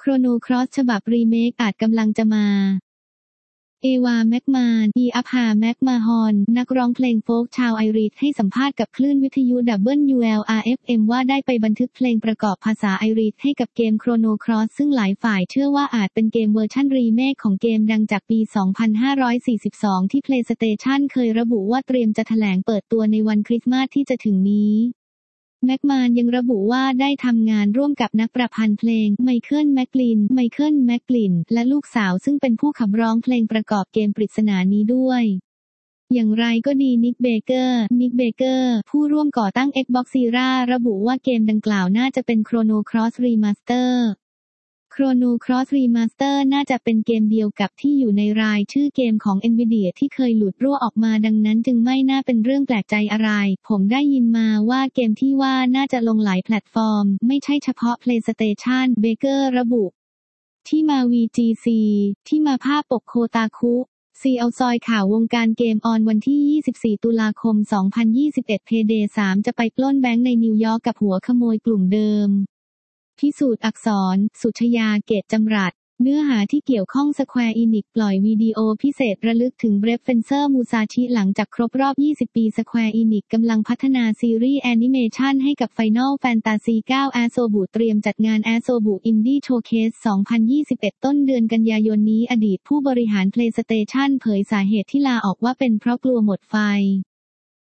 Chrono Cross ฉบับรีเมคอาจกำลังจะมาเอวา แม็กมานอีอัพฮา แม็กมาฮอนนักร้องเพลงโฟล์กชาวไอริชให้สัมภาษณ์กับคลื่นวิทยุ WLRFM ว่าได้ไปบันทึกเพลงประกอบภาษาไอริชให้กับเกม Chrono Cross ซึ่งหลายฝ่ายเชื่อว่าอาจเป็นเกมเวอร์ชั่นรีเมคของเกมดังจากปี 2542 ที่ PlayStation เคยระบุว่าเตรียมจะแถลงเปิดตัวในวันคริสต์มาสที่จะถึงนี้แม็กมานยังระบุว่าได้ทำงานร่วมกับนักประพันธ์เพลงไมเคิล แมคลินและลูกสาวซึ่งเป็นผู้ขับร้องเพลงประกอบเกมปริศนานี้ด้วยอย่างไรก็ดีนิกเบเกอร์ผู้ร่วมก่อตั้ง Xbox Series ระบุว่าเกมดังกล่าวน่าจะเป็น Chrono Cross Remaster Remaster น่าจะเป็นเกมเดียวกับที่อยู่ในรายชื่อเกมของ Nvidia ที่เคยหลุดรั่วออกมาดังนั้นจึงไม่น่าเป็นเรื่องแปลกใจอะไรผมได้ยินมาว่าเกมที่ว่าน่าจะลงหลายแพลตฟอร์มไม่ใช่เฉพาะ PlayStation เบเกอร์ระบุที่มา VGC ที่มาภาพปกโคตาคุซีเอาซอยข่าววงการเกมออนวันที่ 24 ตุลาคม 2021 Payday 3 จะไปปล้นแบงก์ในนิวยอร์กกับหัวขโมยกลุ่มเดิมพิสูจน์อักษร สุชยา เกตจำรัดเนื้อหาที่เกี่ยวข้อง Square Enix ปล่อยวิดีโอพิเศษระลึกถึง Brave Fencer Musashi หลังจากครบรอบ 20 ปี Square Enix กำลังพัฒนาซีรีส์แอนิเมชันให้กับ Final Fantasy 9 Asobo เตรียมจัดงาน Asobo Indie Showcase 2021 ต้นเดือนกันยายนนี้อดีตผู้บริหาร PlayStation เผยสาเหตุที่ลาออกว่าเป็นเพราะกลัวหมดไฟ